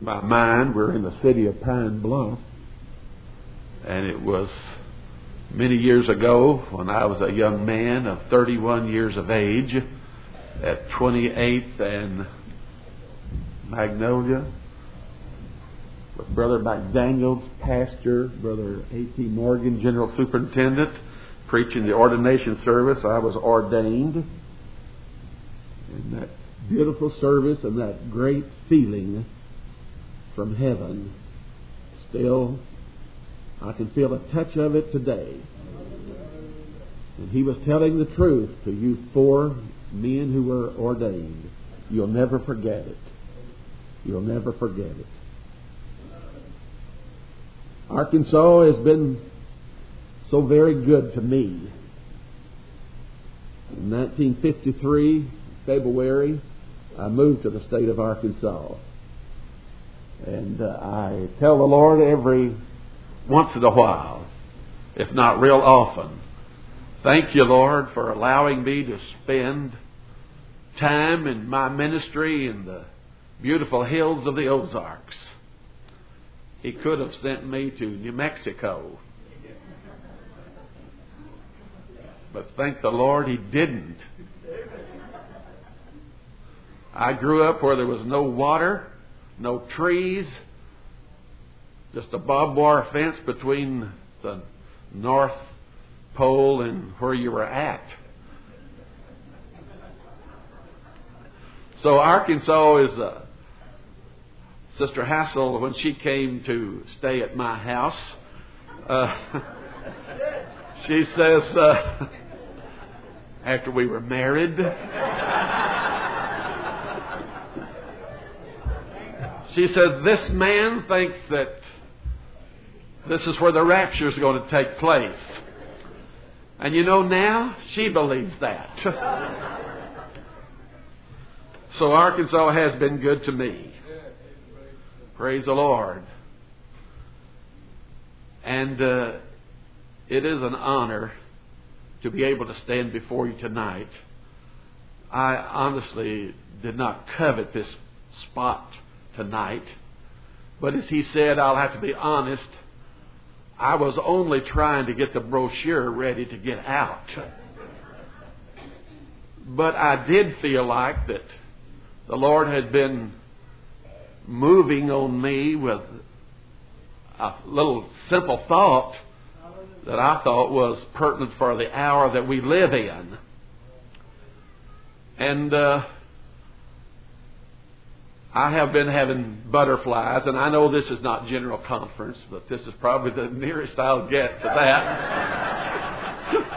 my mind, we're in the city of Pine Bluff. And it was many years ago when I was a young man of 31 years of age at 28th and Magnolia with Brother McDaniels, pastor, Brother A.T. Morgan, general superintendent, preaching the ordination service. I was ordained. And that beautiful service and that great feeling from heaven, still I can feel a touch of it today. And he was telling the truth to you 4 men who were ordained. You'll never forget it. You'll never forget it. Arkansas has been so very good to me. In 1953, February, I moved to the state of Arkansas. And I tell the Lord every once in a while, if not real often, thank you, Lord, for allowing me to spend time in my ministry in the beautiful hills of the Ozarks. He could have sent me to New Mexico. But thank the Lord He didn't. I grew up where there was no water, no trees, just a barbed wire fence between the North Pole and where you were at. So Arkansas is Sister Hassel, when she came to stay at my house, she says, after we were married, she said, this man thinks that this is where the rapture is going to take place. And you know, now she believes that. So Arkansas has been good to me. Praise the Lord. And it is an honor to be able to stand before you tonight. I honestly did not covet this spot tonight. But as he said, I'll have to be honest, I was only trying to get the brochure ready to get out. But I did feel like that the Lord had been moving on me with a little simple thought that I thought was pertinent for the hour that we live in. And I have been having butterflies, and I know this is not general conference, but this is probably the nearest I'll get to that.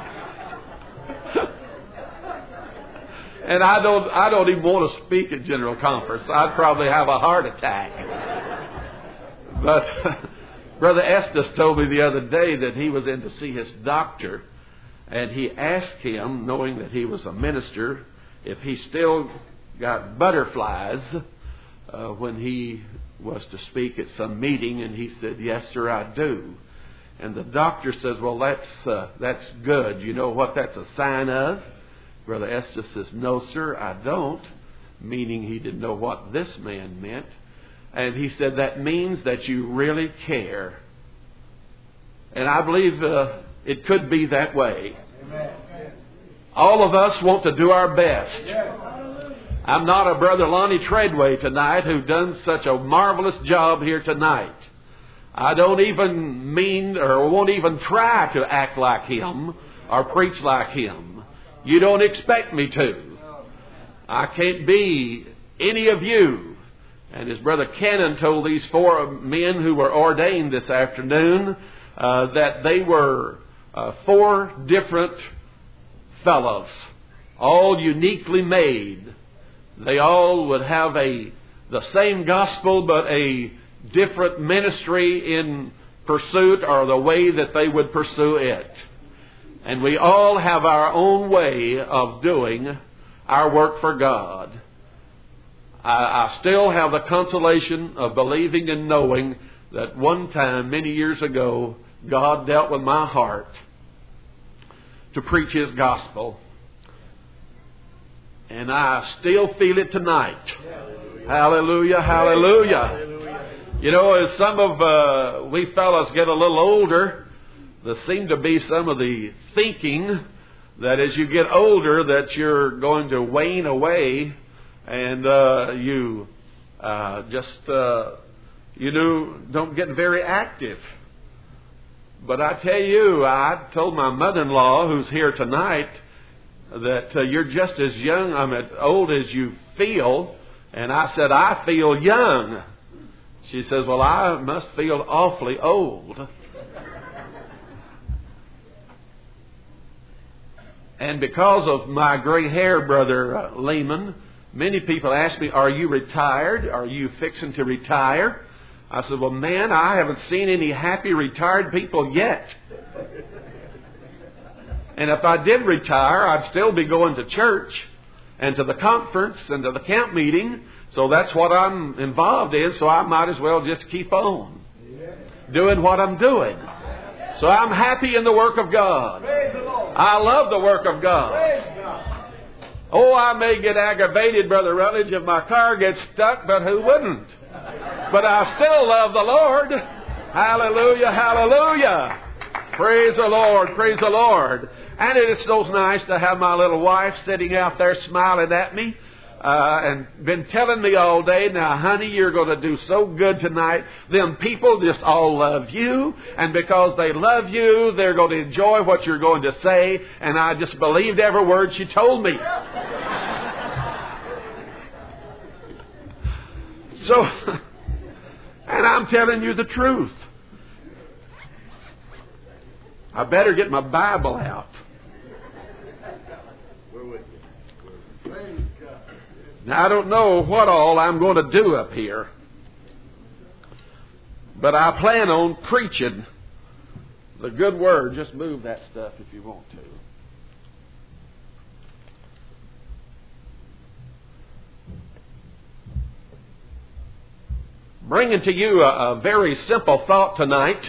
And I don't even want to speak at general conference. I'd probably have a heart attack. But Brother Estes told me the other day that he was in to see his doctor, and he asked him, knowing that he was a minister, if he still got butterflies when he was to speak at some meeting, and he said, yes, sir, I do. And the doctor says, well, that's good. You know what that's a sign of? Brother Estes says, no, sir, I don't, meaning he didn't know what this man meant. And he said, that means that you really care. And I believe it could be that way. Amen. All of us want to do our best. I'm not a Brother Lonnie Treadway tonight who done such a marvelous job here tonight. I don't even mean or won't even try to act like him or preach like him. You don't expect me to. I can't be any of you. And as Brother Cannon told these 4 men who were ordained this afternoon, that they were 4 different fellows, all uniquely made. They all would have the same gospel, but a different ministry in pursuit, or the way that they would pursue it. And we all have our own way of doing our work for God. I still have the consolation of believing and knowing that one time, many years ago, God dealt with my heart to preach His gospel. And I still feel it tonight. Hallelujah, hallelujah. You know, as some of we fellas get a little older, there seem to be some of the thinking that as you get older that you're going to wane away and you don't get very active. But I tell you, I told my mother-in-law, who's here tonight, that you're just as young, old as you feel. And I said, I feel young. She says, well, I must feel awfully old. And because of my gray hair, Brother Lehman, many people ask me, are you retired? Are you fixing to retire? I said, well, man, I haven't seen any happy retired people yet. And if I did retire, I'd still be going to church and to the conference and to the camp meeting. So that's what I'm involved in. So I might as well just keep on doing what I'm doing. So I'm happy in the work of God. I love the work of God. Oh, I may get aggravated, Brother Rutledge, if my car gets stuck, but who wouldn't? But I still love the Lord. Hallelujah, hallelujah. Praise the Lord, praise the Lord. And it is so nice to have my little wife sitting out there smiling at me and been telling me all day, now, honey, you're going to do so good tonight. Them people just all love you. And because they love you, they're going to enjoy what you're going to say. And I just believed every word she told me. So, and I'm telling you the truth. I better get my Bible out. Now, I don't know what all I'm going to do up here, but I plan on preaching the good word. Just move that stuff if you want to. Bringing to you a very simple thought tonight,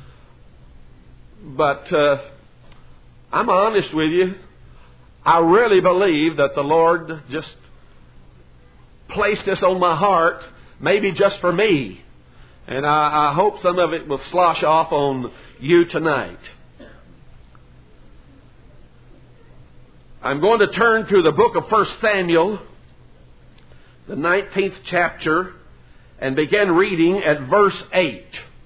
but I'm honest with you. I really believe that the Lord just placed this on my heart, maybe just for me. And I hope some of it will slosh off on you tonight. I'm going to turn to the book of 1 Samuel, the 19th chapter, and begin reading at verse 8.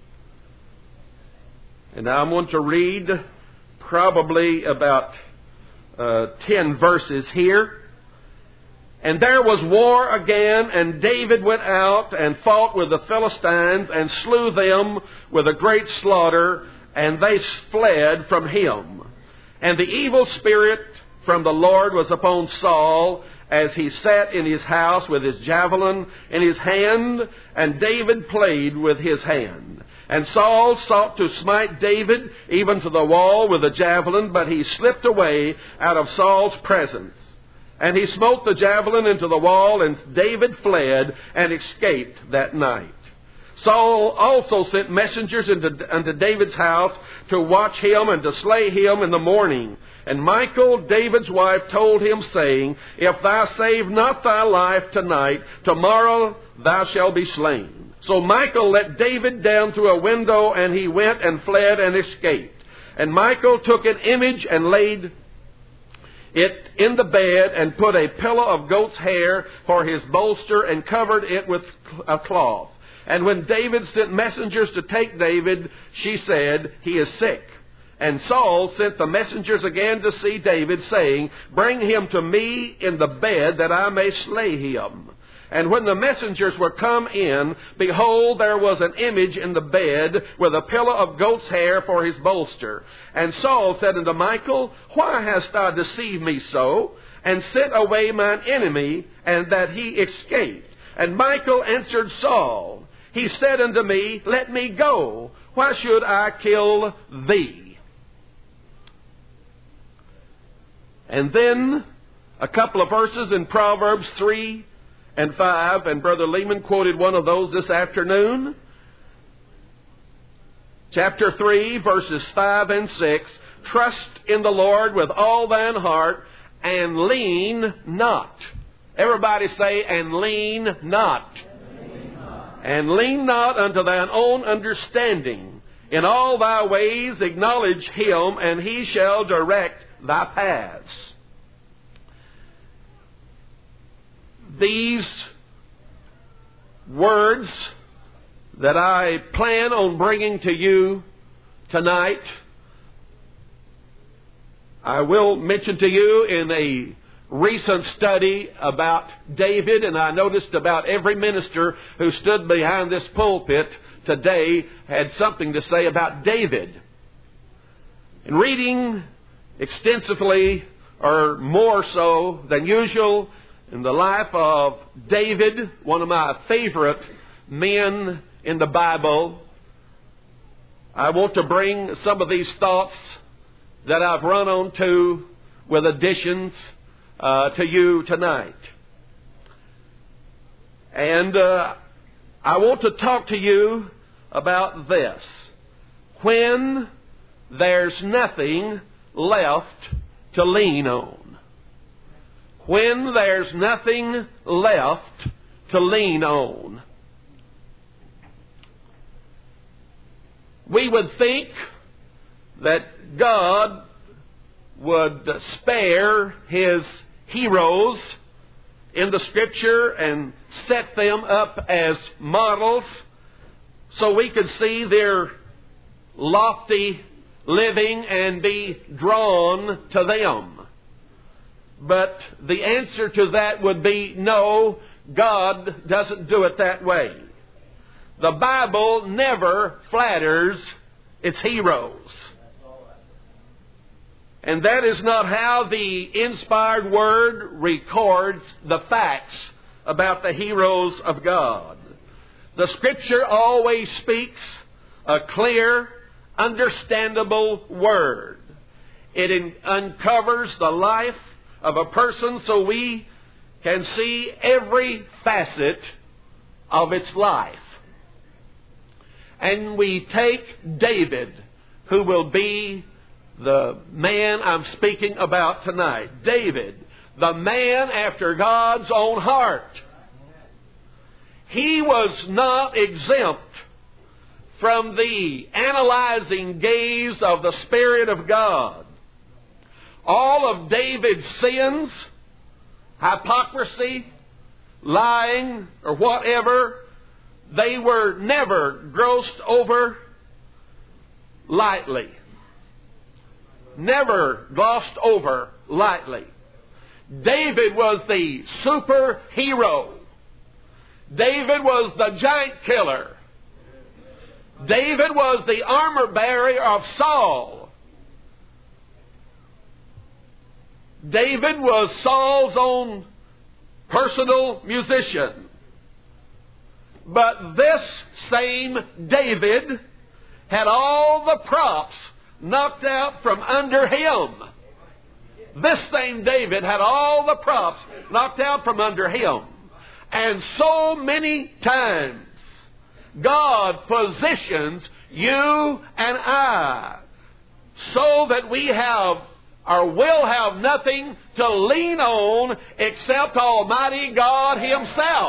And I'm going to read probably about 10 verses here. And there was war again, and David went out and fought with the Philistines and slew them with a great slaughter, and they fled from him. And the evil spirit from the Lord was upon Saul, as he sat in his house with his javelin in his hand, and David played with his hand. And Saul sought to smite David even to the wall with a javelin, but he slipped away out of Saul's presence. And he smote the javelin into the wall, and David fled and escaped that night. Saul also sent messengers unto David's house to watch him and to slay him in the morning. And Michal, David's wife, told him, saying, If thou save not thy life tonight, tomorrow thou shalt be slain. So Michal let David down through a window, and he went and fled and escaped. And Michal took an image and laid it in the bed, and put a pillow of goat's hair for his bolster, and covered it with a cloth. And when David sent messengers to take David, she said, He is sick. And Saul sent the messengers again to see David, saying, Bring him to me in the bed, that I may slay him. And when the messengers were come in, behold, there was an image in the bed, with a pillow of goat's hair for his bolster. And Saul said unto Michal, Why hast thou deceived me so, and sent away mine enemy, and that he escaped? And Michal answered Saul, He said unto me, Let me go. Why should I kill thee? And then a couple of verses in Proverbs 3 and 5, and Brother Lehman quoted one of those this afternoon. Chapter 3, verses 5 and 6. Trust in the Lord with all thine heart, and lean not. Everybody say, and lean not. And lean not unto thine own understanding. In all thy ways acknowledge Him, and He shall direct thy paths. These words that I plan on bringing to you tonight, I will mention to you in a recent study about David, and I noticed about every minister who stood behind this pulpit today had something to say about David. In reading extensively, or more so than usual, in the life of David, one of my favorite men in the Bible, I want to bring some of these thoughts that I've run on to with additions to you tonight. And I want to talk to you about this. When there's nothing left to lean on. When there's nothing left to lean on. We would think that God would spare His heroes in the Scripture and set them up as models so we could see their lofty living and be drawn to them. But the answer to that would be no, God doesn't do it that way. The Bible never flatters its heroes. And that is not how the inspired Word records the facts about the heroes of God. The Scripture always speaks a clear, understandable Word. It uncovers the life of a person so we can see every facet of its life. And we take David, who will be the man I'm speaking about tonight. David, the man after God's own heart. He was not exempt from the analyzing gaze of the Spirit of God. All of David's sins, hypocrisy, lying, or whatever, they were never grossed over lightly. Never glossed over lightly. David was the superhero. David was the giant killer. David was the armor bearer of Saul. David was Saul's own personal musician. But this same David had all the props knocked out from under him. This same David had all the props knocked out from under him. And so many times God positions you and I so that we have or will have nothing to lean on except Almighty God Himself.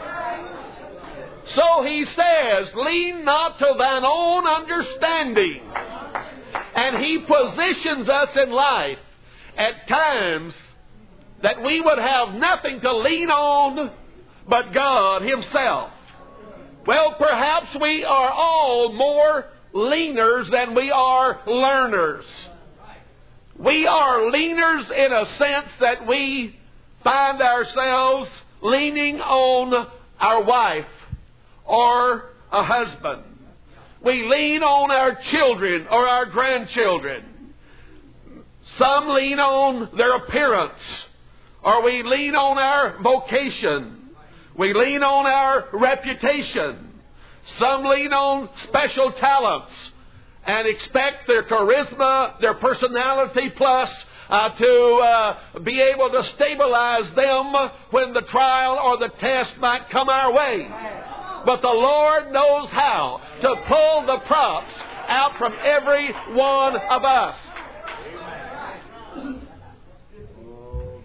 So He says, lean not to thine own understanding. And He positions us in life at times that we would have nothing to lean on but God Himself. Well, perhaps we are all more leaners than we are learners. We are leaners in a sense that we find ourselves leaning on our wife or a husband. We lean on our children or our grandchildren. Some lean on their appearance, or we lean on our vocation. We lean on our reputation. Some lean on special talents and expect their charisma, their personality plus to be able to stabilize them when the trial or the test might come our way. But the Lord knows how to pull the props out from every one of us.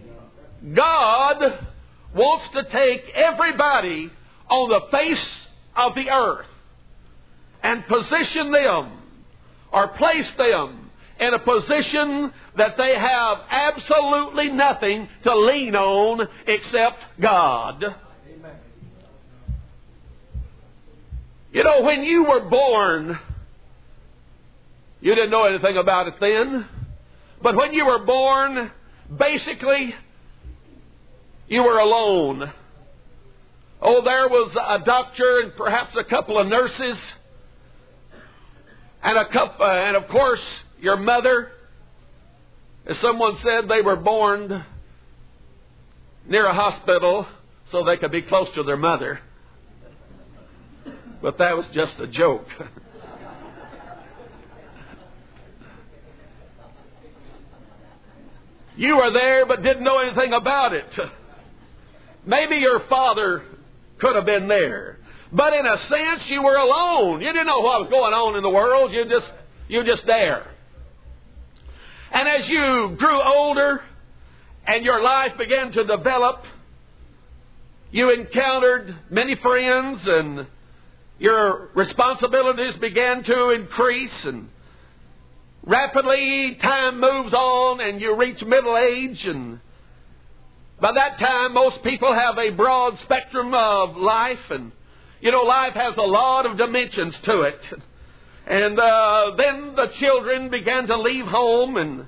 God wants to take everybody on the face of the earth and position them or place them in a position that they have absolutely nothing to lean on except God. Amen. You know, when you were born, you didn't know anything about it then. But when you were born, basically, you were alone. Oh, there was a doctor and perhaps a couple of nurses. And of course, your mother. As someone said, they were born near a hospital so they could be close to their mother. But that was just a joke. You were there but didn't know anything about it. Maybe your father could have been there. But in a sense, you were alone. You didn't know what was going on in the world. You were just there. And as you grew older and your life began to develop, you encountered many friends and your responsibilities began to increase, and rapidly time moves on and you reach middle age, and by that time most people have a broad spectrum of life, and you know, life has a lot of dimensions to it. And then the children began to leave home, and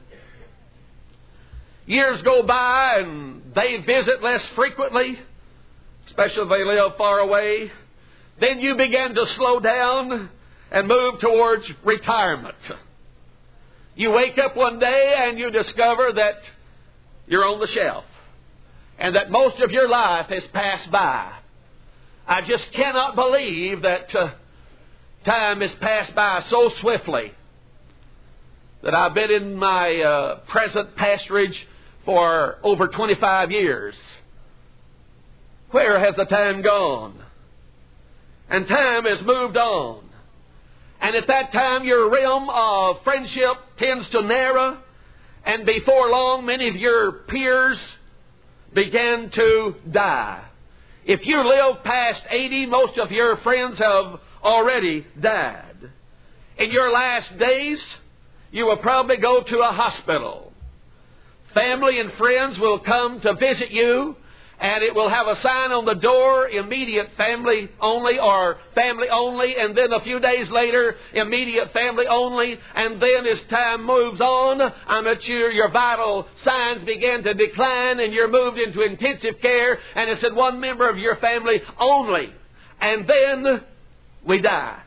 years go by and they visit less frequently, especially if they live far away. Then you begin to slow down and move towards retirement. You wake up one day and you discover that you're on the shelf and that most of your life has passed by. I just cannot believe that time has passed by so swiftly, that I've been in my present pastorage for over 25 years. Where has the time gone? And time has moved on. And at that time, your realm of friendship tends to narrow. And before long, many of your peers began to die. If you live past 80, most of your friends have already died. In your last days, you will probably go to a hospital. Family and friends will come to visit you, and it will have a sign on the door, immediate family only or family only, and then a few days later, immediate family only, and then as time moves on, your vital signs begin to decline and you're moved into intensive care, and it said one member of your family only, and then we die.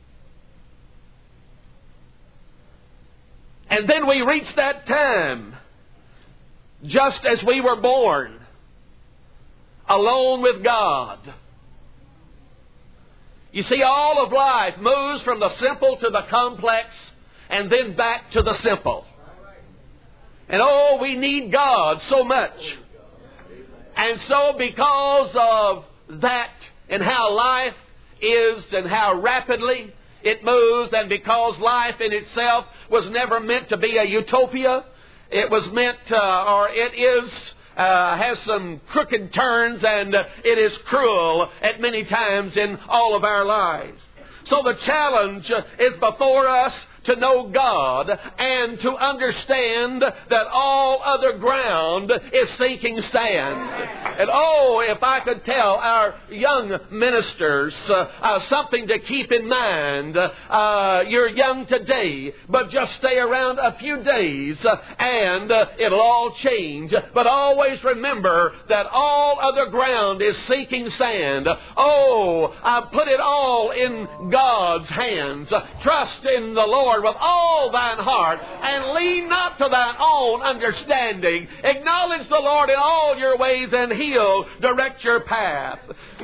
And then we reach that time, just as we were born, alone with God. You see, all of life moves from the simple to the complex and then back to the simple. And oh, we need God so much. And so because of that and how life is and how rapidly it moves, and because life in itself was never meant to be a utopia, it was meant has some crooked turns, and it is cruel at many times in all of our lives. So the challenge is before us to know God and to understand that all other ground is sinking sand. And oh, if I could tell our young ministers something to keep in mind. You're young today, but just stay around a few days and it'll all change. But always remember that all other ground is sinking sand. Oh, put it all in God's hands. Trust in the Lord with all thine heart, and lean not to thine own understanding. Acknowledge the Lord in all your ways, and He'll direct your path.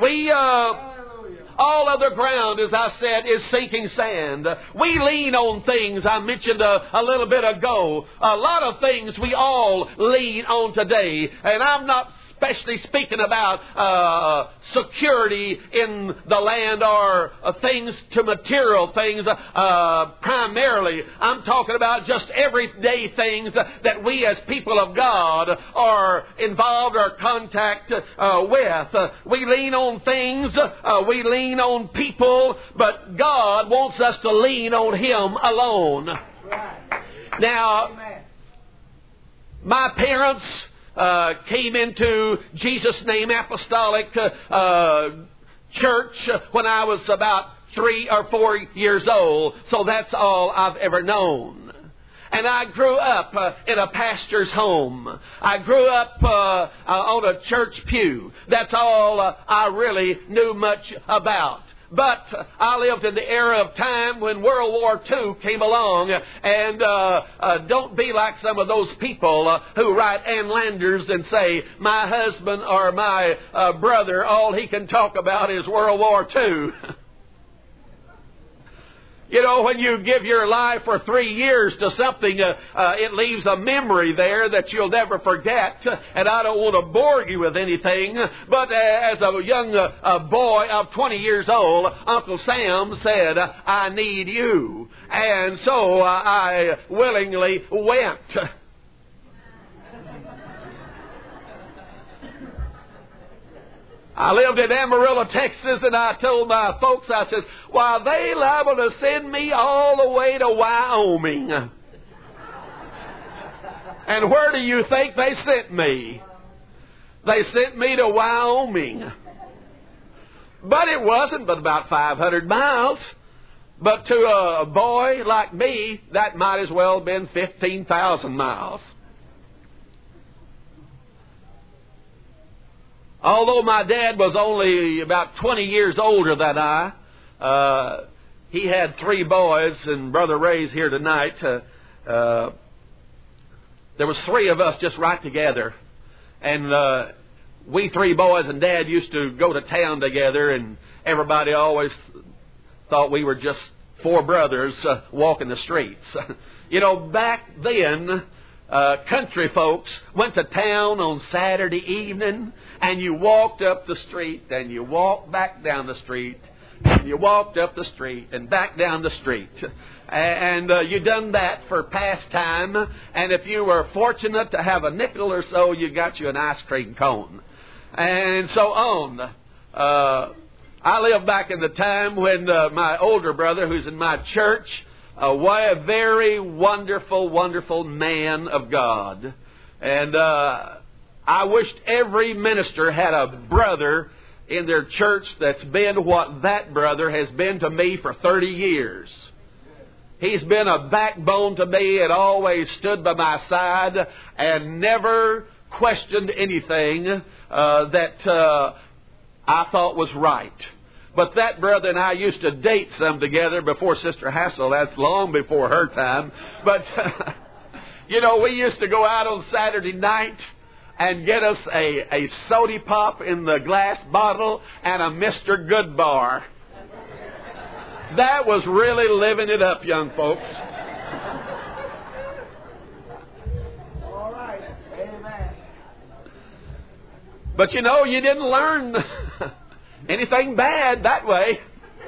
All other ground, as I said, is sinking sand. We lean on things I mentioned a little bit ago. A lot of things we all lean on today, and I'm not especially speaking about security in the land or things to material things primarily. I'm talking about just everyday things that we as people of God are involved or contact with. We lean on things. We lean lean on people, but God wants us to lean on Him alone. Now, my parents came into Jesus Name Apostolic Church when I was about 3 or 4 years old, so that's all I've ever known. And I grew up in a pastor's home. I grew up on a church pew. That's all I really knew much about. But I lived in the era of time when World War II came along, and don't be like some of those people who write Ann Landers and say, my husband or my brother, all he can talk about is World War II. You know, when you give your life for 3 years to something, it leaves a memory there that you'll never forget. And I don't want to bore you with anything, but as a young boy of 20 years old, Uncle Sam said, I need you. And so I willingly went. I lived in Amarillo, Texas, and I told my folks, I said, why, they liable to send me all the way to Wyoming. And where do you think they sent me? They sent me to Wyoming. But it wasn't but about 500 miles. But to a boy like me, that might as well have been 15,000 miles. Although my dad was only about 20 years older than I, he had 3 boys, and Brother Ray's here tonight. There was 3 of us just right together. And we 3 boys and Dad used to go to town together, and everybody always thought we were just 4 brothers walking the streets. You know, back then, country folks went to town on Saturday evening, and you walked up the street, and you walked back down the street, and you walked up the street and back down the street. And you done that for pastime, and if you were fortunate to have a nickel or so, you got you an ice cream cone. And so on. I lived back in the time when my older brother, who's in my church, a very wonderful, wonderful man of God. And I wished every minister had a brother in their church that's been what that brother has been to me for 30 years. He's been a backbone to me and always stood by my side and never questioned anything that I thought was right. But that brother and I used to date some together before Sister Hassel. That's long before her time. But, you know, we used to go out on Saturday night and get us a soda pop in the glass bottle and a Mr. Goodbar. That was really living it up, young folks. All right. Amen. But, you know, you didn't learn anything bad that way.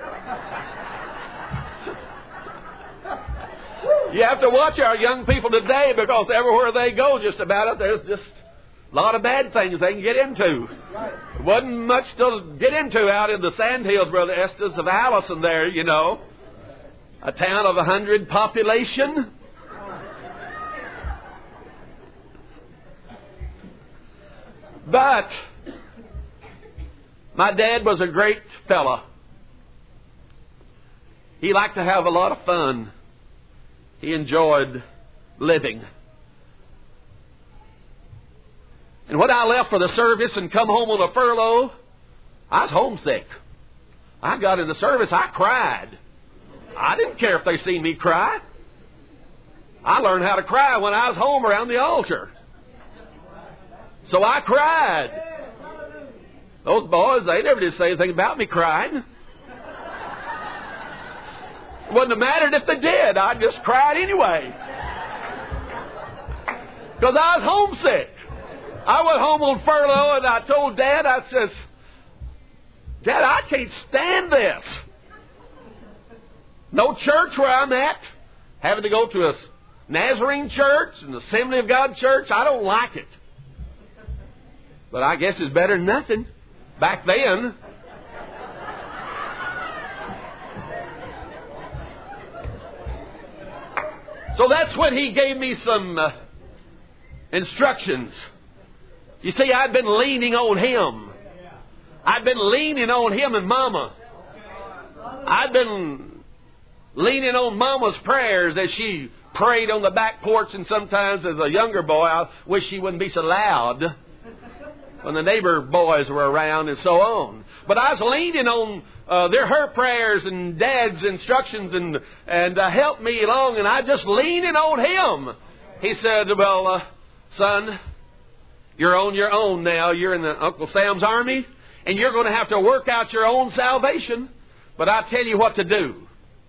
You have to watch our young people today, because everywhere they go, just about it, there's just a lot of bad things they can get into. There wasn't much to get into out in the Sandhills, Brother Estes, of Allison there, you know. A town of 100 population. But my dad was a great fella. He liked to have a lot of fun. He enjoyed living. And when I left for the service and come home on a furlough, I was homesick. I got in the service, I cried. I didn't care if they seen me cry. I learned how to cry when I was home around the altar. So I cried. Those boys, they never did say anything about me crying. It wouldn't have mattered if they did. I just cried anyway. Because I was homesick. I went home on furlough and I told Dad, I says, Dad, I can't stand this. No church where I'm at. Having to go to a Nazarene church, an Assembly of God church, I don't like it. But I guess it's better than nothing. Back then. So that's when he gave me some instructions. You see, I'd been leaning on him. I'd been leaning on him and Mama. I'd been leaning on Mama's prayers as she prayed on the back porch, and sometimes as a younger boy, I wish she wouldn't be so loud when the neighbor boys were around and so on. But I was leaning on her prayers and Dad's instructions and helped me along, and I just leaning on him. He said, well, son, you're on your own now. You're in the Uncle Sam's army, and you're going to have to work out your own salvation. But I tell you what to do.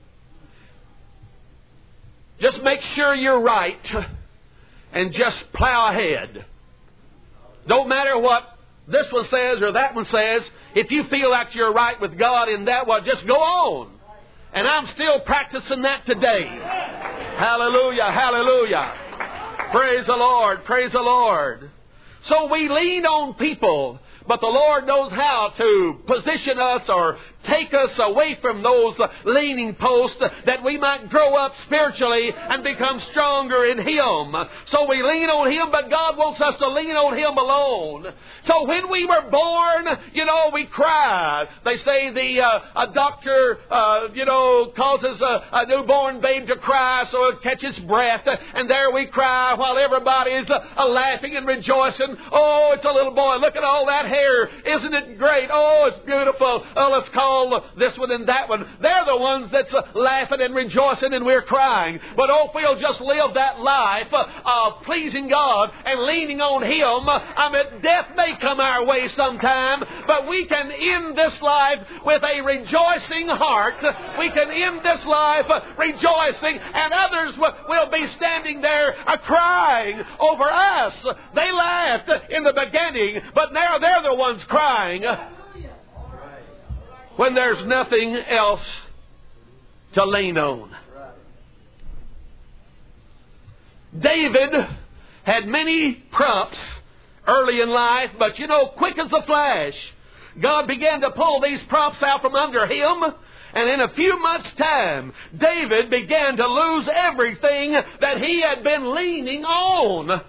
Just make sure you're right and just plow ahead. Don't matter what this one says or that one says. If you feel like you're right with God in that one, just go on. And I'm still practicing that today. Hallelujah, hallelujah. Praise the Lord, praise the Lord. So we lean on people, but the Lord knows how to position us or take us away from those leaning posts that we might grow up spiritually and become stronger in Him. So we lean on Him, but God wants us to lean on Him alone. So when we were born, we cried. They say a doctor, causes a newborn babe to cry so it catches breath. And there we cry while everybody's laughing and rejoicing. Oh, it's a little boy. Look at all that hair. Isn't it great? Oh, it's beautiful. Oh, let's call this one and that one. They're the ones that's laughing and rejoicing, and we're crying. But if we'll just live that life of pleasing God and leaning on Him, death may come our way sometime, but we can end this life with a rejoicing heart. We can end this life rejoicing, and others will be standing there crying over us. They laughed in the beginning, but now they're the ones crying when there's nothing else to lean on. David had many prompts early in life, but quick as a flash, God began to pull these prompts out from under him, and in a few months' time, David began to lose everything that he had been leaning on.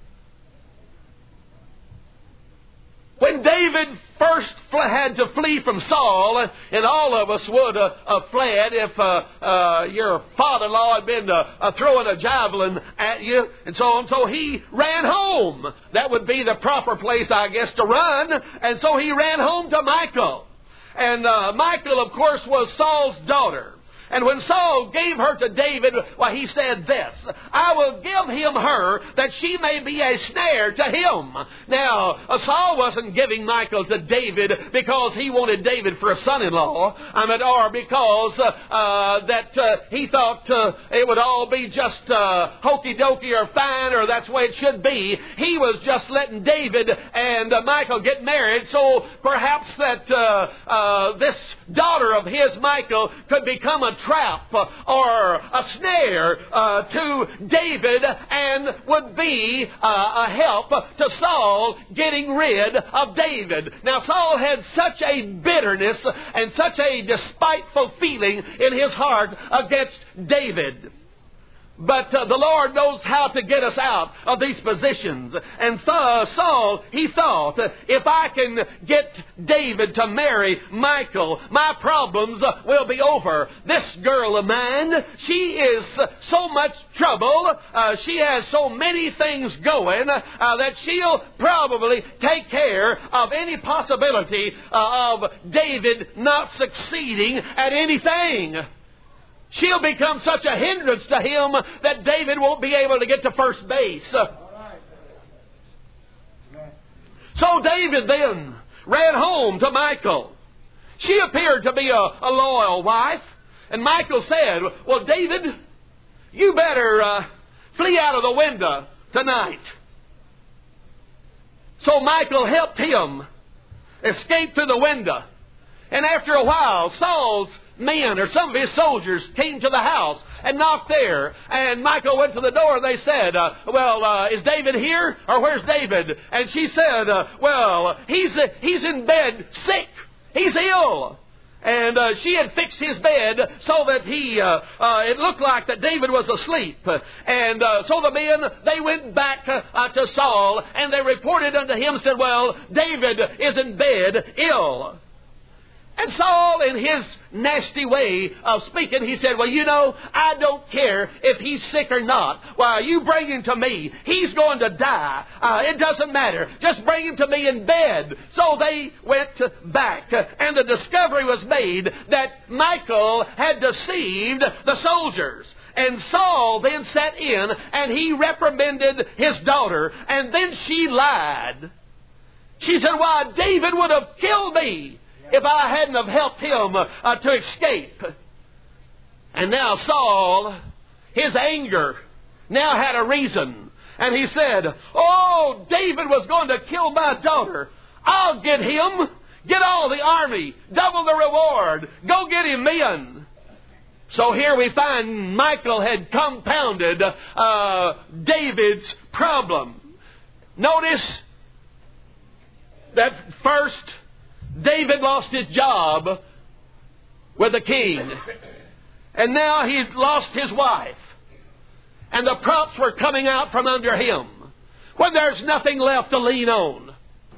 When David first had to flee from Saul, and all of us would have fled if your father-in-law had been throwing a javelin at you, and so on. So he ran home. That would be the proper place, I guess, to run. And so he ran home to Michal. And Michal, of course, was Saul's daughter. And when Saul gave her to David, he said this, I will give him her that she may be a snare to him. Now, Saul wasn't giving Michal to David because he wanted David for a son-in-law, or because he thought it would all be just hokey-dokey or fine, or that's the way it should be. He was just letting David and Michal get married, so perhaps that this daughter of his, Michal, could become a trap or a snare to David and would be a help to Saul getting rid of David. Now, Saul had such a bitterness and such a despiteful feeling in his heart against David. But the Lord knows how to get us out of these positions. And Saul, he thought, if I can get David to marry Michal, my problems will be over. This girl of mine, she is so much trouble. She has so many things going that she'll probably take care of any possibility of David not succeeding at anything. She'll become such a hindrance to him that David won't be able to get to first base. So David then ran home to Michal. She appeared to be a loyal wife. And Michal said, well, David, you better flee out of the window tonight. So Michal helped him escape through the window. And after a while, Saul's men or some of his soldiers came to the house and knocked there. And Michal went to the door and they said, is David here? Or where's David? And she said, he's in bed sick. He's ill. And she had fixed his bed so that it looked like that David was asleep. And so the men, they went back to Saul, and they reported unto him, said, well, David is in bed ill. And Saul, in his nasty way of speaking, he said, well, you know, I don't care if he's sick or not. Well, you bring him to me. He's going to die. It doesn't matter. Just bring him to me in bed. So they went back, and the discovery was made that Michal had deceived the soldiers. And Saul then sat in, and he reprimanded his daughter, and then she lied. She said, why, David would have killed me if I hadn't have helped him to escape. And now Saul, his anger now had a reason. And he said, oh, David was going to kill my daughter. I'll get him. Get all the army. Double the reward. Go get him men. So here we find Michal had compounded David's problem. Notice that first, David lost his job with the king. And now he'd lost his wife. And the props were coming out from under him when there's nothing left to lean on.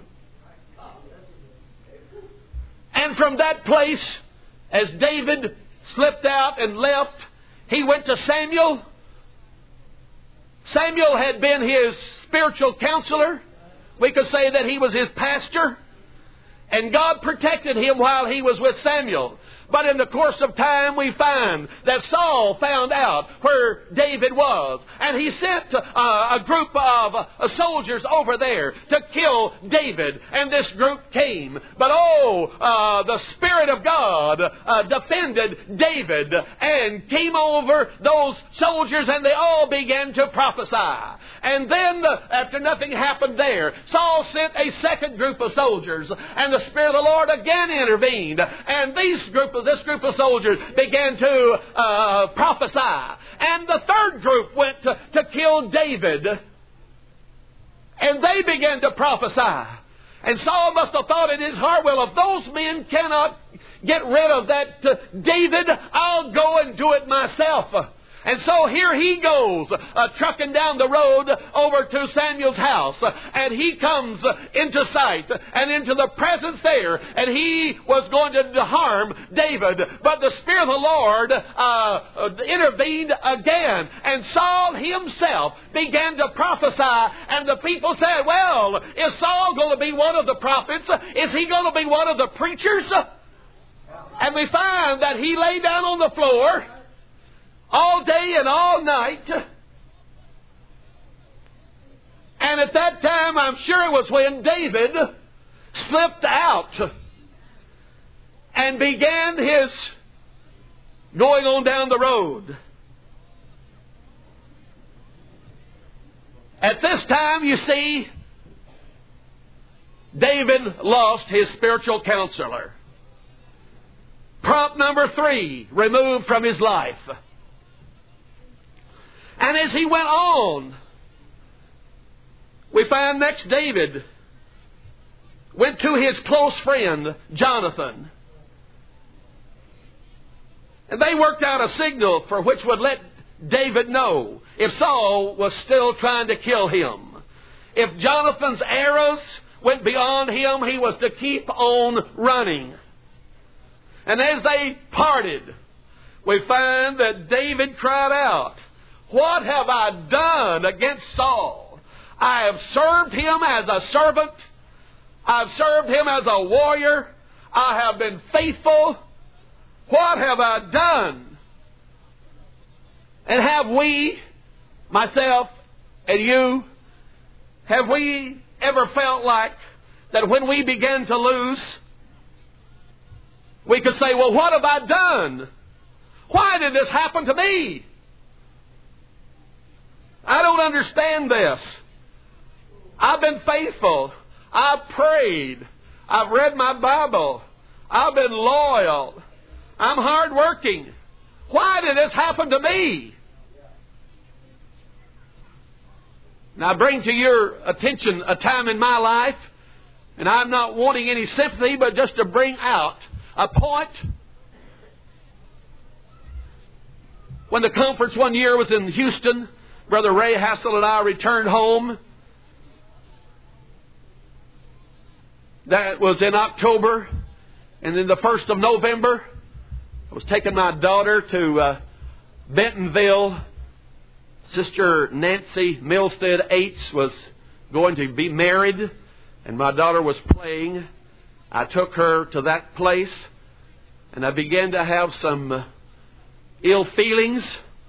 And from that place, as David slipped out and left, he went to Samuel. Samuel had been his spiritual counselor. We could say that he was his pastor. And God protected him while he was with Samuel. But in the course of time, we find that Saul found out where David was. And he sent a group of soldiers over there to kill David. And this group came. But the Spirit of God defended David and came over those soldiers, and they all began to prophesy. And then, after nothing happened there, Saul sent a second group of soldiers. And the Spirit of the Lord again intervened. And this group of soldiers began to prophesy. And the third group went to kill David. And they began to prophesy. And Saul must have thought in his heart, well, if those men cannot get rid of that David, I'll go and do it myself. And so here he goes, trucking down the road over to Samuel's house. And he comes into sight and into the presence there. And he was going to harm David. But the Spirit of the Lord intervened again. And Saul himself began to prophesy. And the people said, well, is Saul going to be one of the prophets? Is he going to be one of the preachers? And we find that he lay down on the floor all day and all night. And at that time, I'm sure it was when David slipped out and began his going on down the road. At this time, you see, David lost his spiritual counselor. Prompt number 3, removed from his life. And as he went on, we find next David went to his close friend, Jonathan. And they worked out a signal for which would let David know if Saul was still trying to kill him. If Jonathan's arrows went beyond him, he was to keep on running. And as they parted, we find that David cried out, what have I done against Saul? I have served him as a servant. I've served him as a warrior. I have been faithful. What have I done? And have we, myself and you, have we ever felt like that when we began to lose, we could say, well, what have I done? Why did this happen to me? I don't understand this. I've been faithful. I've prayed. I've read my Bible. I've been loyal. I'm hardworking. Why did this happen to me? Now, I bring to your attention a time in my life, and I'm not wanting any sympathy, but just to bring out a point When the conference one year was in Houston, Brother Ray Hassel and I returned home. That was in October. And then the 1st of November, I was taking my daughter to Bentonville. Sister Nancy Milstead Ates was going to be married, and my daughter was playing. I took her to that place, and I began to have some ill feelings.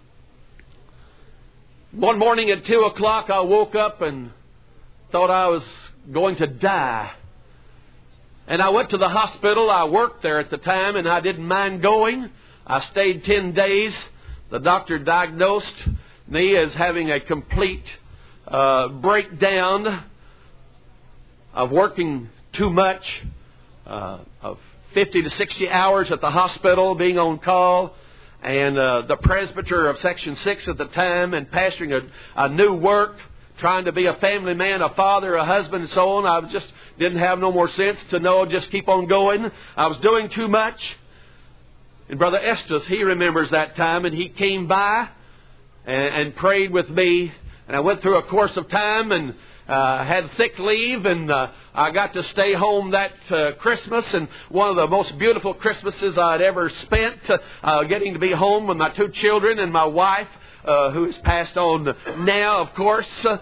One morning at 2 o'clock, I woke up and thought I was going to die. And I went to the hospital. I worked there at the time, and I didn't mind going. I stayed 10 days. The doctor diagnosed me as having a complete breakdown of working too much, of 50 to 60 hours at the hospital, being on call, and the presbyter of Section 6 at the time, and pastoring a new work, trying to be a family man, a father, a husband, and so on. I just didn't have no more sense to know, just keep on going. I was doing too much. And Brother Estes, he remembers that time, and he came by and prayed with me. And I went through a course of time and had sick leave, and I got to stay home that Christmas, and one of the most beautiful Christmases I'd ever spent, getting to be home with my 2 children and my wife, who has passed on now, of course.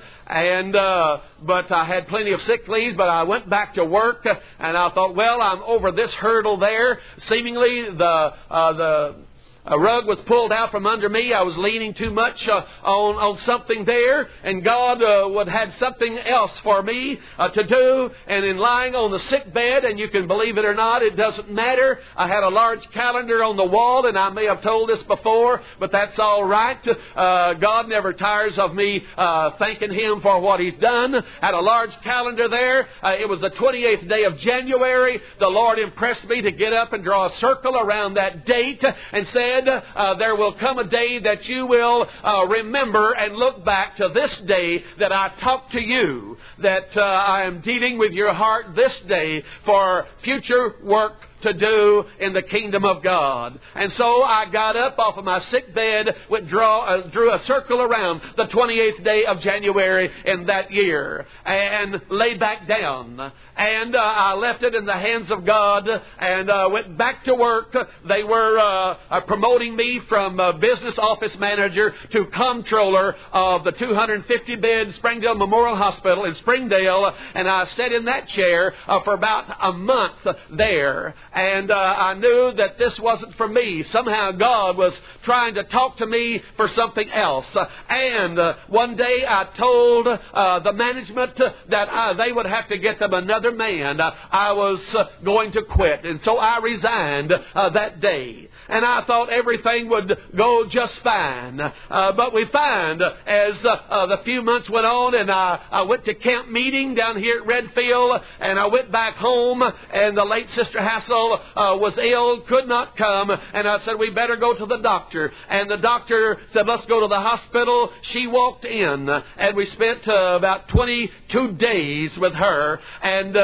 But I had plenty of sick leaves, but I went back to work, and I thought, well, I'm over this hurdle there. Seemingly the rug was pulled out from under me. I was leaning too much on something there, and God had something else for me to do. And in lying on the sick bed, and you can believe it or not, it doesn't matter. I had a large calendar on the wall, and I may have told this before, but that's all right. God never tires of me thanking Him for what He's done. Had a large calendar there. It was the 28th day of January. The Lord impressed me to get up and draw a circle around that date, and said, there will come a day that you will remember and look back to this day that I talked to you, that I am dealing with your heart this day for future work to do in the kingdom of God. And so I got up off of my sick bed, drew a circle around the 28th day of January in that year, and laid back down. And I left it in the hands of God, and went back to work. They were promoting me from business office manager to comptroller of the 250-bed Springdale Memorial Hospital in Springdale, and I sat in that chair for about a month there. And I knew that this wasn't for me. Somehow God was trying to talk to me for something else. And one day I told the management that they would have to get them another man. I was going to quit. And so I resigned that day. And I thought everything would go just fine. But we find as the few months went on, and I went to camp meeting down here at Redfield, and I went back home, and the late Sister Hassel was ill, could not come, and I said, we better go to the doctor. And the doctor said, let's go to the hospital. She walked in, and we spent about 22 days with her, and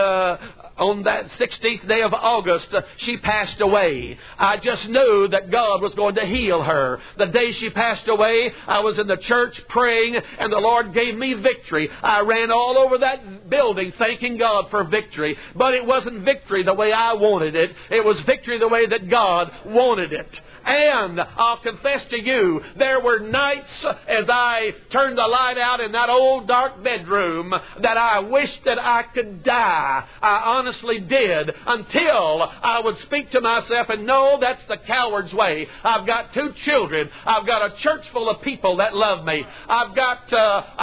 on that 16th day of August, she passed away. I just knew that God was going to heal her. The day she passed away, I was in the church praying, and the Lord gave me victory. I ran all over that building thanking God for victory. But it wasn't victory the way I wanted it. It was victory the way that God wanted it. And I'll confess to you, there were nights as I turned the light out in that old dark bedroom that I wished that I could die. I honestly did, until I would speak to myself and know that's the coward's way. I've got 2 children. I've got a church full of people that love me. I've got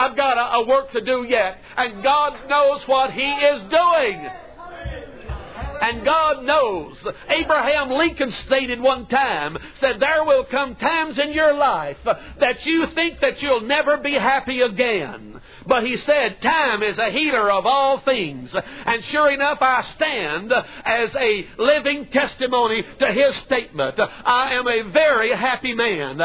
a work to do yet. And God knows what He is doing. And God knows. Abraham Lincoln stated one time, said, there will come times in your life that you think that you'll never be happy again. But he said, time is a healer of all things. And sure enough, I stand as a living testimony to his statement. I am a very happy man.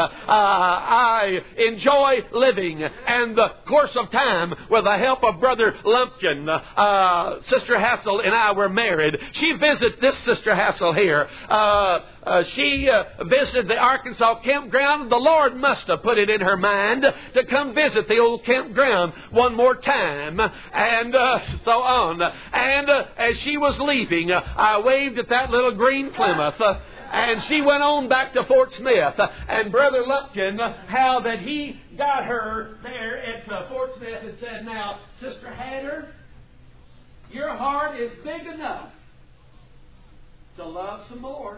I enjoy living. And the course of time, with the help of Brother Lumpkin, Sister Hassel and I were married. she visited this Sister Hassel here. She visited the Arkansas campground. The Lord must have put it in her mind to come visit the old campground one more time, and so on. And as she was leaving, I waved at that little green Plymouth. And she went on back to Fort Smith. And Brother Lupkin, how that he got her there at Fort Smith and said, "Now, Sister Hatter, your heart is big enough to love some more."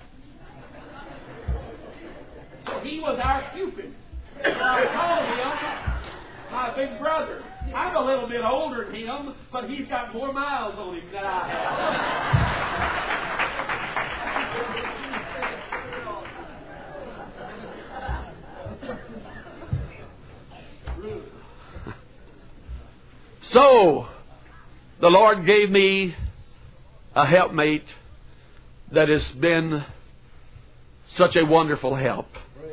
So he was our Cupid. So I called him my big brother. I'm a little bit older than him, but he's got more miles on him than I have. So, the Lord gave me a helpmate that has been such a wonderful help.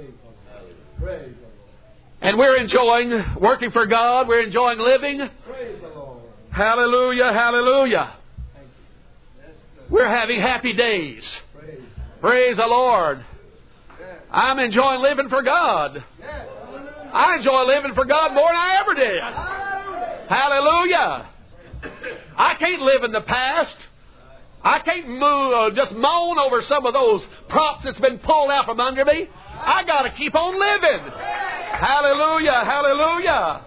And we're enjoying working for God. We're enjoying living. Hallelujah, hallelujah. We're having happy days. Praise the Lord. I'm enjoying living for God. I enjoy living for God more than I ever did. Hallelujah. I can't live in the past. I can't just moan over some of those props that's been pulled out from under me. I got to keep on living. Hallelujah, hallelujah.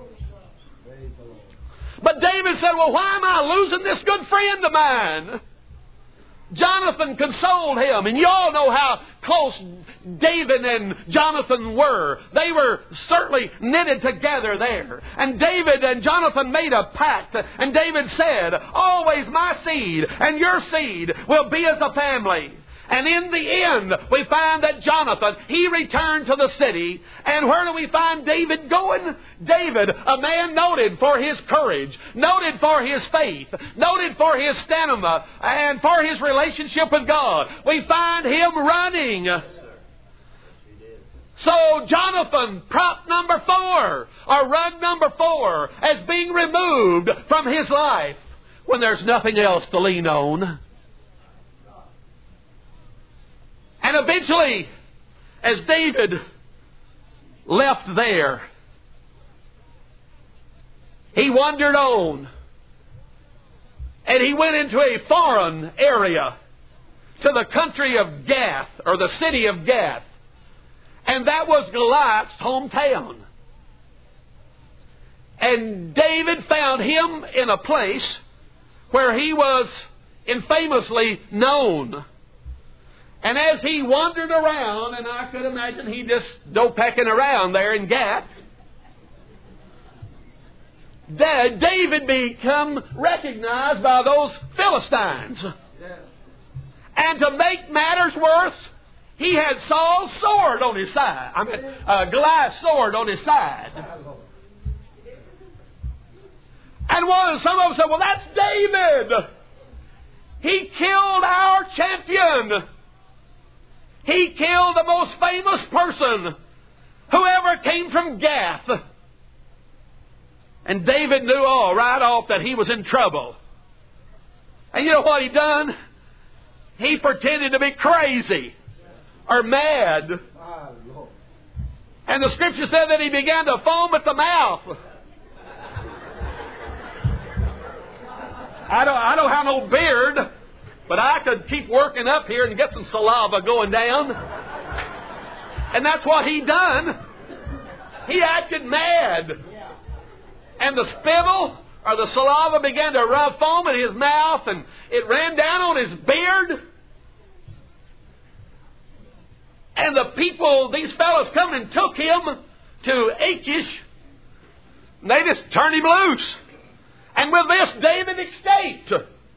But David said, "Well, why am I losing this good friend of mine?" Jonathan consoled him, and you all know how close David and Jonathan were. They were certainly knitted together there. And David and Jonathan made a pact, and David said, "Always my seed and your seed will be as a family." And in the end, we find that Jonathan, he returned to the city. And where do we find David going? David, a man noted for his courage, noted for his faith, noted for his stamina, and for his relationship with God. We find him running. So Jonathan, prop number 4, or rug number 4, as being removed from his life when there's nothing else to lean on. And eventually, as David left there, he wandered on. And he went into a foreign area, to the country of Gath, or the city of Gath. And that was Goliath's hometown. And David found him in a place where he was infamously known. And as he wandered around, and I could imagine he just dopecking around there in Gath, David became recognized by those Philistines. And to make matters worse, he had Saul's sword on his side. Goliath's sword on his side. And some of them said, "Well, that's David. He killed our champion. He killed the most famous person who ever came from Gath." And David knew all right off that he was in trouble. And you know what he done? He pretended to be crazy or mad. And the Scripture said that he began to foam at the mouth. I don't have no beard, but I could keep working up here and get some saliva going down. And that's what he done. He acted mad. And the spittle or the saliva began to rub foam in his mouth, and it ran down on his beard. And the people, these fellows come and took him to Achish. And they just turned him loose. And with this, David escaped.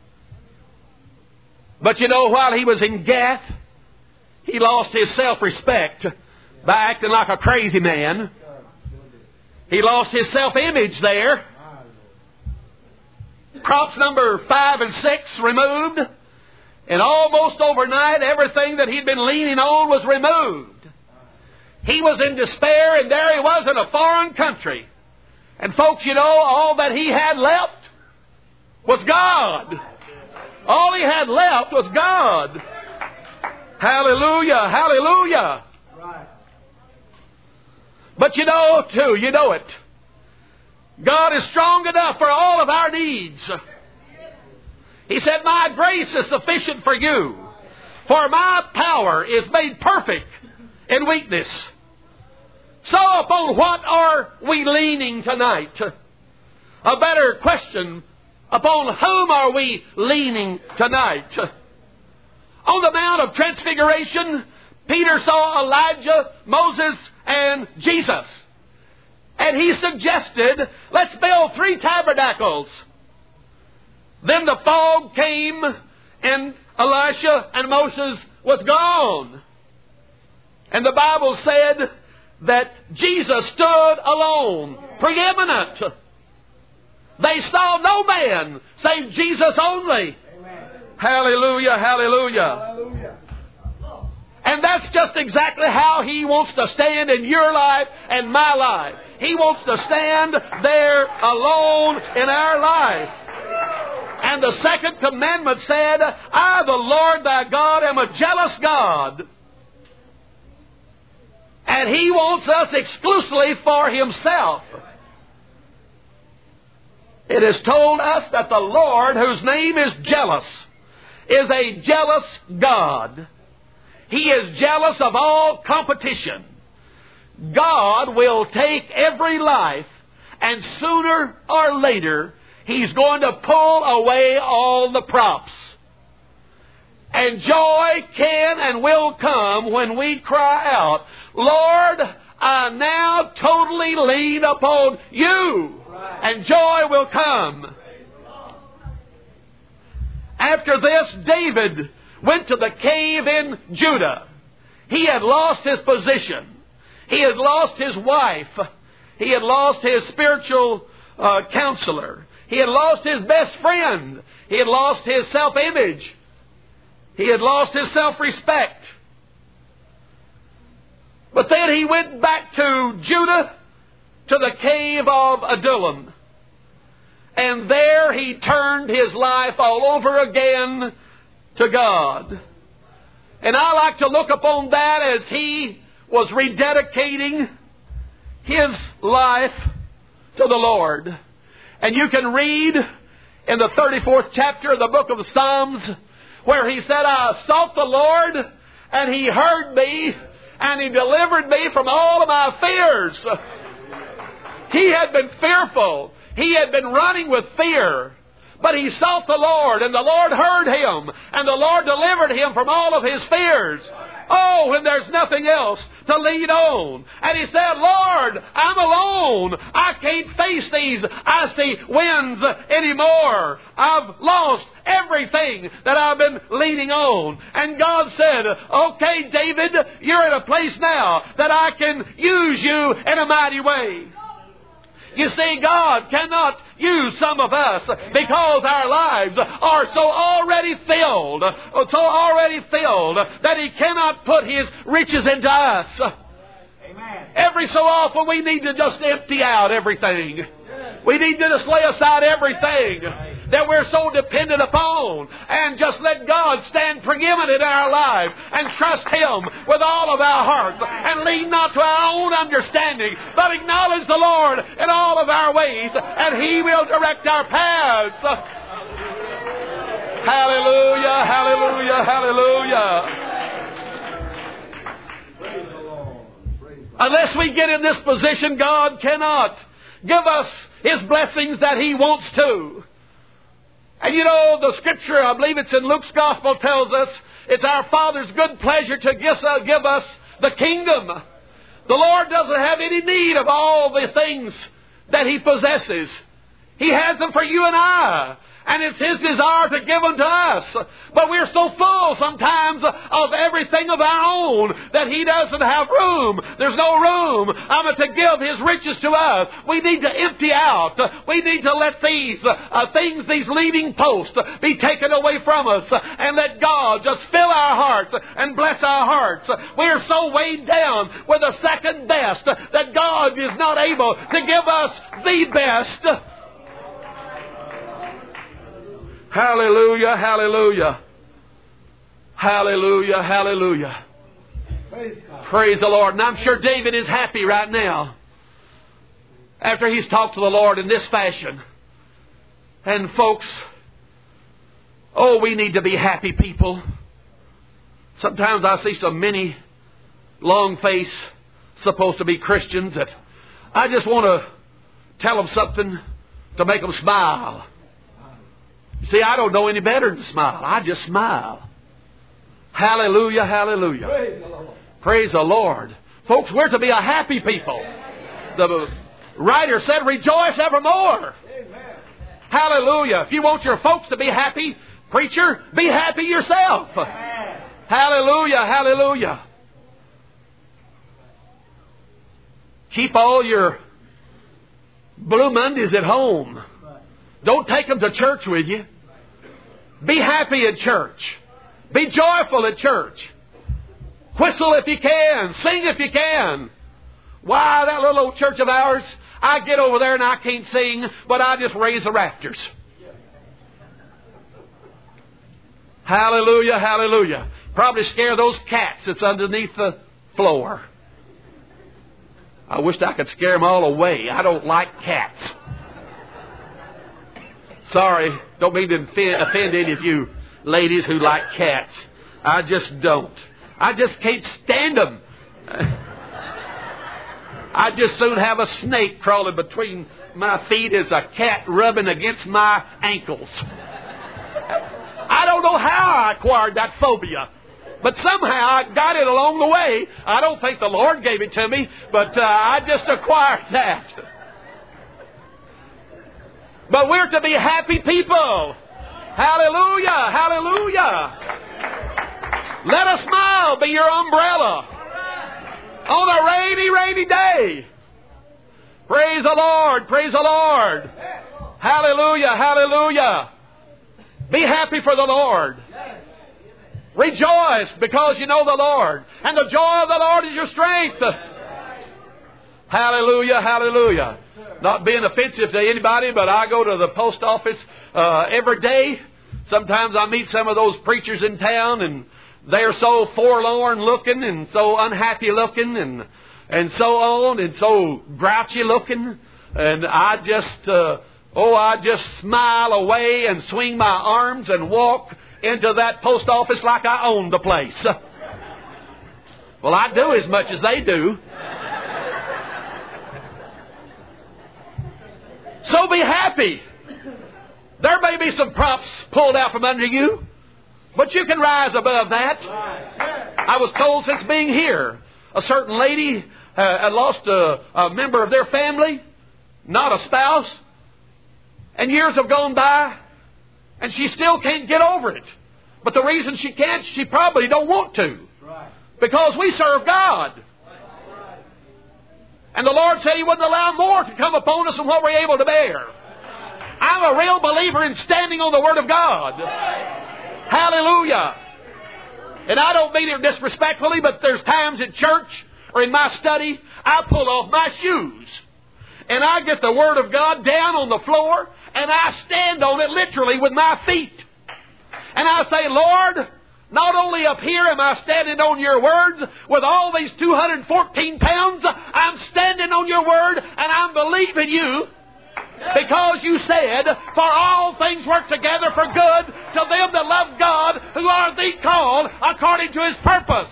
But you know, while he was in Gath, he lost his self-respect by acting like a crazy man. He lost his self-image there. Crops number 5 and 6 removed. And almost overnight, everything that he'd been leaning on was removed. He was in despair, and there he was in a foreign country. And folks, you know, all that he had left was God. All he had had left was God. Hallelujah, hallelujah. Right. But you know it. God is strong enough for all of our needs. He said, my grace is sufficient for you, for my power is made perfect in weakness. So upon what are we leaning tonight? A better question, upon whom are we leaning tonight? On the Mount of Transfiguration, Peter saw Elijah, Moses, and Jesus. And he suggested, let's build 3 tabernacles. Then the fog came, and Elisha and Moses was gone. And the Bible said that Jesus stood alone, preeminent. They saw no man save Jesus only. Amen. Hallelujah, hallelujah. Hallelujah. And that's just exactly how He wants to stand in your life and my life. He wants to stand there alone in our life. And the second commandment said, I, the Lord thy God, am a jealous God. And He wants us exclusively for Himself. It is told us that the Lord, whose name is jealous, is a jealous God. He is jealous of all competition. God will take every life, and sooner or later, He's going to pull away all the props. And joy can and will come when we cry out, Lord, I now totally lean upon You. And joy will come. After this, David went to the cave in Judah. He had lost his position. He had lost his wife. He had lost his spiritual counselor. He had lost his best friend. He had lost his self-image. He had lost his self-respect. But then he went back to Judah, to the cave of Adullam. And there he turned his life all over again to God. And I like to look upon that as he was rededicating his life to the Lord. And you can read in the 34th chapter of the book of the Psalms where he said, I sought the Lord and He heard me and He delivered me from all of my fears. He had been fearful. He had been running with fear. But he sought the Lord, and the Lord heard him, and the Lord delivered him from all of his fears. Oh, when there's nothing else to lean on. And he said, Lord, I'm alone. I can't face these icy winds anymore. I've lost everything that I've been leaning on. And God said, okay, David, you're in a place now that I can use you in a mighty way. You see, God cannot use some of us because our lives are so already filled that He cannot put His riches into us. Amen. Every so often we need to just empty out everything. We need to just lay aside everything that we're so dependent upon and just let God stand preeminent in our life and trust Him with all of our hearts and lean not to our own understanding but acknowledge the Lord in all of our ways and He will direct our paths. Hallelujah, hallelujah, hallelujah. Unless we get in this position, God cannot give us His blessings that He wants to. And you know, the Scripture, I believe it's in Luke's Gospel, tells us it's our Father's good pleasure to give us the kingdom. The Lord doesn't have any need of all the things that He possesses. He has them for you and I. And it's His desire to give them to us. But we're so full sometimes of everything of our own that He doesn't have room. There's no room to give His riches to us. We need to empty out. We need to let these things, these leading posts, be taken away from us and let God just fill our hearts and bless our hearts. We're so weighed down with the second best that God is not able to give us the best. Hallelujah, hallelujah. Hallelujah, hallelujah. Praise the Lord. And I'm sure David is happy right now after he's talked to the Lord in this fashion. And folks, oh, we need to be happy people. Sometimes I see so many long-faced, supposed to be Christians that I just want to tell them something to make them smile. See, I don't know any better than to smile. I just smile. Hallelujah, hallelujah. Praise the Lord. Praise the Lord. Folks, we're to be a happy people. The writer said, rejoice evermore. Amen. Hallelujah. If you want your folks to be happy, preacher, be happy yourself. Amen. Hallelujah, hallelujah. Keep all your Blue Mondays at home. Don't take them to church with you. Be happy at church. Be joyful at church. Whistle if you can. Sing if you can. Why, that little old church of ours, I get over there and I can't sing, but I just raise the rafters. Hallelujah, hallelujah. Probably scare those cats that's underneath the floor. I wished I could scare them all away. I don't like cats. Sorry, don't mean to offend any of you ladies who like cats. I just don't. I just can't stand them. I just soon have a snake crawling between my feet as a cat rubbing against my ankles. I don't know how I acquired that phobia, but somehow I got it along the way. I don't think the Lord gave it to me, but I just acquired that. But we're to be happy people. Hallelujah, hallelujah. Let a smile be your umbrella on a rainy, rainy day. Praise the Lord, praise the Lord. Hallelujah, hallelujah. Be happy for the Lord. Rejoice because you know the Lord. And the joy of the Lord is your strength. Hallelujah, hallelujah. Not being offensive to anybody, but I go to the post office every day. Sometimes I meet some of those preachers in town, and they're so forlorn looking and so unhappy looking and so on and so grouchy looking. And I just smile away and swing my arms and walk into that post office like I own the place. Well, I do as much as they do. So be happy. There may be some props pulled out from under you, but you can rise above that. I was told since being here, a certain lady had lost a member of their family, not a spouse, and years have gone by, and she still can't get over it. But the reason she can't, she probably don't want to. Because we serve God. And the Lord said He wouldn't allow more to come upon us than what we're able to bear. I'm a real believer in standing on the Word of God. Hallelujah. And I don't mean it disrespectfully, but there's times in church or in my study, I pull off my shoes. And I get the Word of God down on the floor, and I stand on it literally with my feet. And I say, Lord, not only up here am I standing on your words with all these 214 pounds, I'm standing on your word and I'm believing you because you said, for all things work together for good to them that love God, who are the called according to His purpose.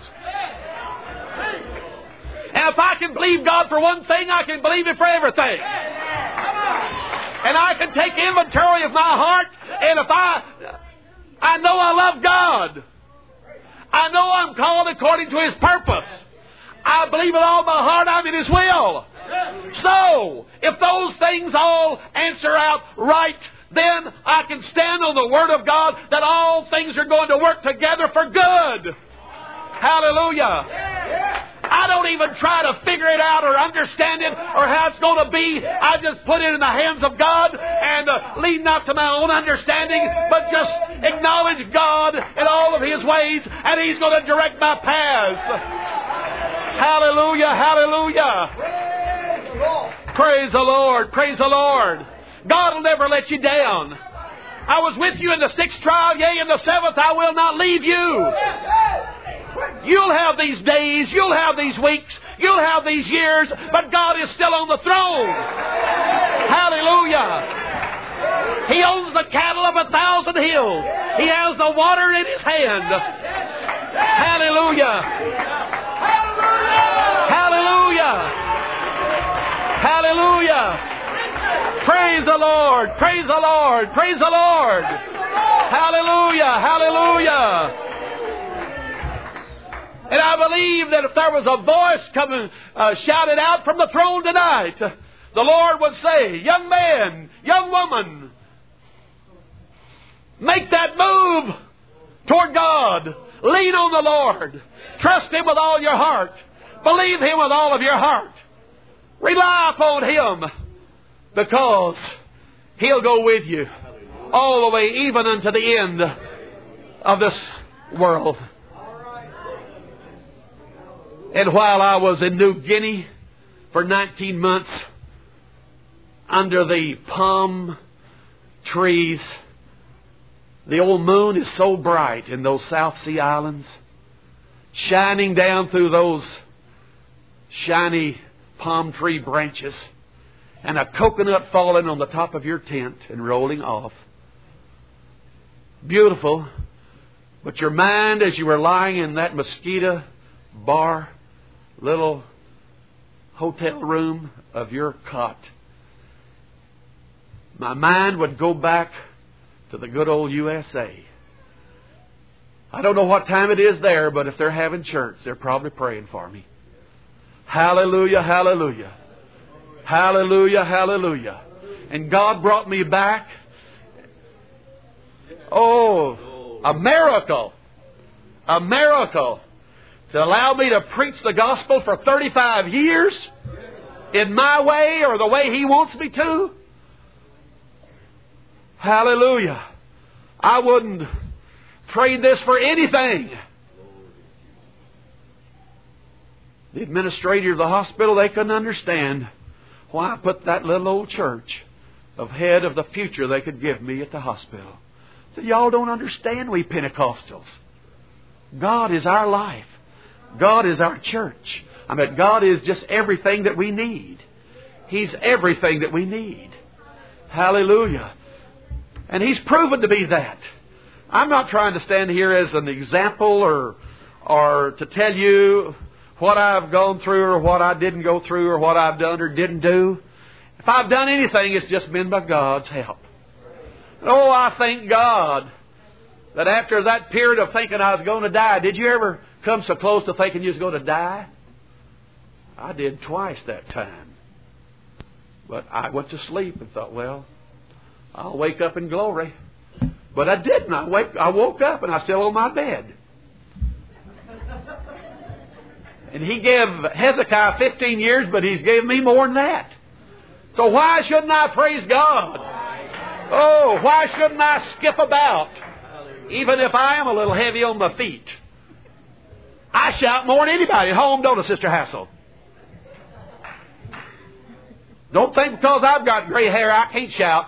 And if I can believe God for one thing, I can believe it for everything. And I can take inventory of my heart, and if I know I love God. I know I'm called according to His purpose. I believe with all my heart I'm in His will. So, if those things all answer out right, then I can stand on the Word of God that all things are going to work together for good. Hallelujah. I don't even try to figure it out or understand it or how it's going to be. I just put it in the hands of God and lead not to my own understanding, but just acknowledge God in all of His ways, and He's going to direct my paths. Hallelujah, hallelujah. Praise the Lord, praise the Lord. God will never let you down. I was with you in the 6th trial, yea, in the 7th I will not leave you. You'll have these days, you'll have these weeks, you'll have these years, but God is still on the throne. Hallelujah. He owns the cattle of 1,000 hills. He has the water in His hand. Hallelujah. Hallelujah. Hallelujah. Praise the Lord. Praise the Lord. Praise the Lord. Hallelujah. Hallelujah. And I believe that if there was a voice coming, shouted out from the throne tonight, the Lord would say, young man, young woman, make that move toward God. Lean on the Lord. Trust Him with all your heart. Believe Him with all of your heart. Rely upon Him, because He'll go with you all the way, even unto the end of this world. And while I was in New Guinea for 19 months under the palm trees, the old moon is so bright in those South Sea Islands, shining down through those shiny palm tree branches, and a coconut falling on the top of your tent and rolling off. Beautiful. But your mind, as you were lying in that mosquito bar, little hotel room of your cot, my mind would go back to the good old USA. I don't know what time it is there, but if they're having church, they're probably praying for me. Hallelujah, hallelujah. Hallelujah, hallelujah. And God brought me back. Oh, a miracle. A miracle. To allow me to preach the gospel for 35 years in my way or the way He wants me to. Hallelujah. I wouldn't trade this for anything. The administrator of the hospital, they couldn't understand why I put that little old church ahead of the future they could give me at the hospital. I said, y'all don't understand, we Pentecostals. God is our life. God is our church. I mean, God is just everything that we need. He's everything that we need. Hallelujah. And He's proven to be that. I'm not trying to stand here as an example or to tell you what I've gone through or what I didn't go through or what I've done or didn't do. If I've done anything, it's just been by God's help. Oh, I thank God that after that period of thinking I was going to die, did you ever come so close to thinking you was going to die? I did twice that time. But I went to sleep and thought, well, I'll wake up in glory. But I didn't. I woke up and I was still on my bed. And He gave Hezekiah 15 years, but He's gave me more than that. So why shouldn't I praise God? Oh, why shouldn't I skip about? Even if I am a little heavy on my feet. I shout more than anybody at home, don't I, Sister Hassel? Don't think because I've got gray hair I can't shout.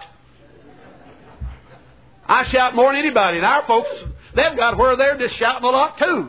I shout more than anybody. And our folks, they've got where they're just shouting a lot too.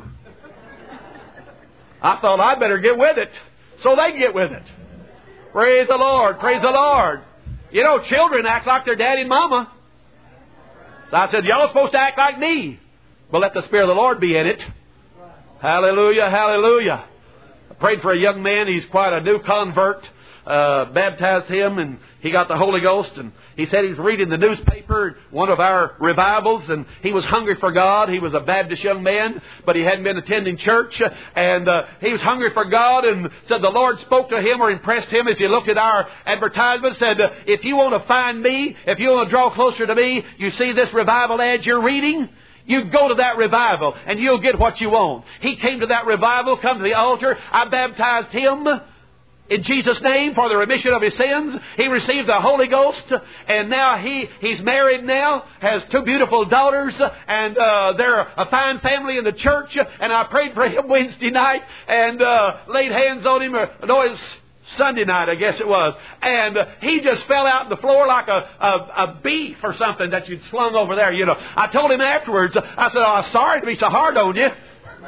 I thought I'd better get with it so they can get with it. Praise the Lord. Praise the Lord. You know, children act like their daddy and mama. So I said, y'all are supposed to act like me. But let the Spirit of the Lord be in it. Hallelujah, hallelujah. I prayed for a young man. He's quite a new convert. Baptized him and he got the Holy Ghost, and he said he was reading the newspaper, one of our revivals, and he was hungry for God. He was a Baptist young man, but he hadn't been attending church, and he was hungry for God, and said the Lord spoke to him or impressed him as he looked at our advertisement, said, if you want to find me, if you want to draw closer to me, you see this revival ad you're reading? You go to that revival and you'll get what you want. He came to that revival, come to the altar. I baptized him in Jesus' name for the remission of his sins. He received the Holy Ghost, and now he's married now, has two beautiful daughters, and they're a fine family in the church. And I prayed for him Wednesday night and laid hands on him. No, it's Sunday night, I guess it was. And he just fell out on the floor like a beef or something that you'd slung over there, you know. I told him afterwards, I said, "Oh, I'm sorry to be so hard on you."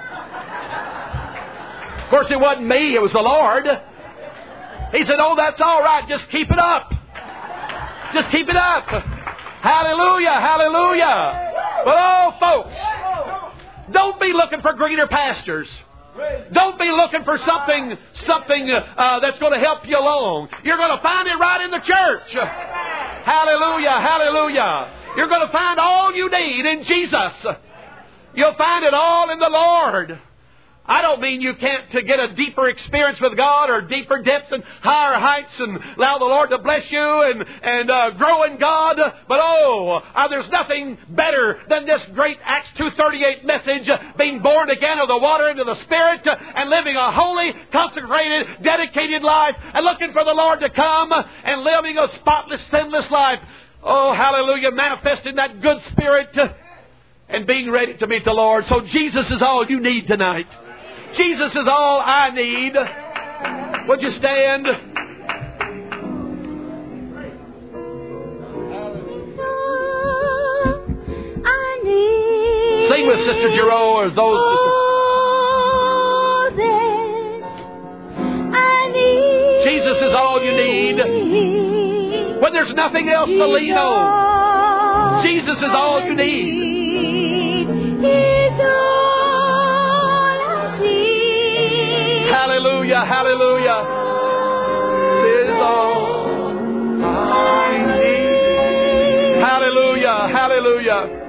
Of course, it wasn't me, it was the Lord. He said, "Oh, that's all right. Just keep it up. Just keep it up." Hallelujah, hallelujah. But oh, folks, don't be looking for greener pastures. Don't be looking for something that's going to help you along. You're going to find it right in the church. Hallelujah, hallelujah. You're going to find all you need in Jesus. You'll find it all in the Lord. I don't mean you can't to get a deeper experience with God or deeper depths and higher heights and allow the Lord to bless you and grow in God. But there's nothing better than this great Acts 2:38 message, being born again of the water into the Spirit and living a holy, consecrated, dedicated life and looking for the Lord to come and living a spotless, sinless life. Oh, hallelujah, manifesting that good Spirit and being ready to meet the Lord. So Jesus is all you need tonight. Jesus is all I need. Would you stand? I need. Sing with Sister Giro or those. All that I need. Jesus is all you need. When there's nothing else to lean on, Jesus is all you need. He's all. Hallelujah, hallelujah. This is all I need. Hallelujah, hallelujah.